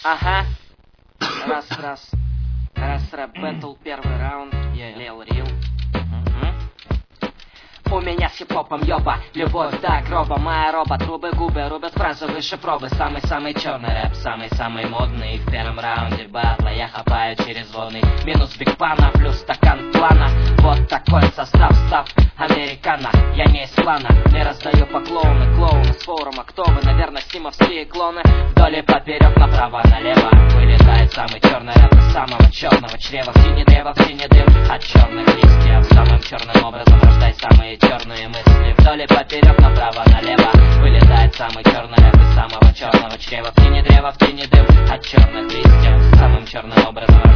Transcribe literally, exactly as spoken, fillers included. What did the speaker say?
Ага. Раз, раз. Раз, рэп, бэтл, первый раунд. Лил Рил. У меня с хип-хопом ёба, любовь до гроба. Моя роба, трубы, губы рубят фразы выше пробы. Самый-самый черный рэп, самый-самый модный. В первом раунде батла я хапаю через водный. Минус бигпана, плюс стакан плана. Вот такой состав, став американо. Я не из плана, не раздаю поклоны. Клоуны с форума, кто вы? Наверное, стимовские клоны. Вдоль и поперек, направо, налево. Вылетает самый черный рэп из самого черного чрева. В синий древо, в синий дым от черных листьев. Самым черным образом рождай самые черные мысли. Вдоль и поперек, направо, налево. Вылетает самый черный рэп из самого черного чрева. В тени древа, в тени дым от черных листьев. Самым черным образом